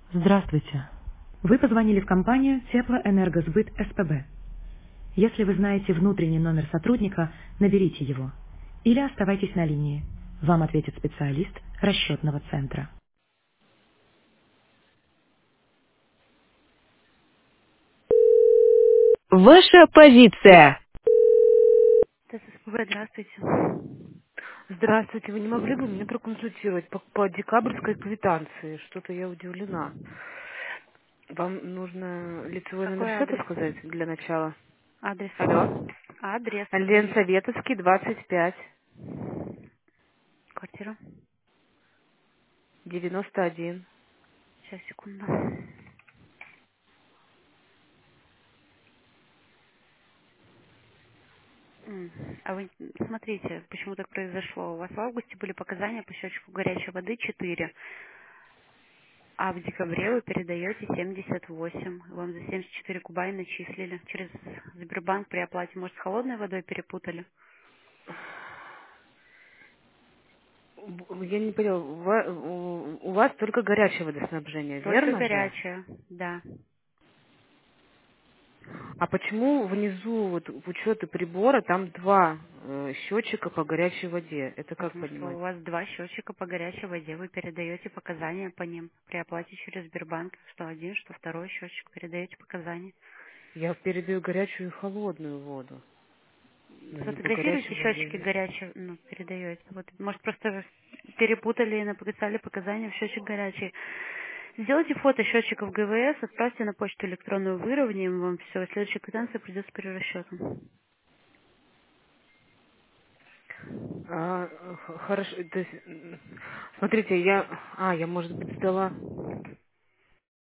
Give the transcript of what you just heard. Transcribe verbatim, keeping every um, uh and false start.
Здравствуйте. Вы позвонили в компанию Теплоэнергосбыт СПБ. Если вы знаете внутренний номер сотрудника, наберите его. Или оставайтесь на линии. Вам ответит специалист расчетного центра. Ваша позиция. ТССПБ, здравствуйте. Здравствуйте, вы не могли бы меня проконсультировать по, по декабрьской квитанции? Что-то я удивлена. Вам нужно лицевой номер Какой счета адрес? сказать для начала? Адрес. Алло. Адрес. Ленсоветовский, двадцать пять, Квартира. девяносто один. Сейчас, секунду. М, А вы смотрите, почему так произошло. У вас в августе были показания по счетчику горячей воды четыре. А в декабре вы передаете семьдесят восемь. Вам за семьдесят четыре куба и начислили. Через Сбербанк при оплате. Может, с холодной водой перепутали? В- Я не поняла, у ва- у у вас только горячее водоснабжение, Только верно же? горячая, да. А почему внизу вот учеты прибора там два э, счетчика по горячей воде? Это как Потому что понимать? у вас два счетчика по горячей воде. Вы передаете показания по ним. При оплате через Сбербанк. Что один, что второй счетчик. Передаете показания. Я передаю горячую и холодную воду, но не по Сфотографируйте горячей счетчики воде. горячие, ну, передаете. Вот, может, просто перепутали и написали показания в счетчик горячий. Сделайте фото счетчиков ГВС, отправьте на почту электронную, выровняем вам все. Следующая квитанция придет с перерасчетом. А, х- хорошо, то есть, м, смотрите, я, а, я, может быть, сдала.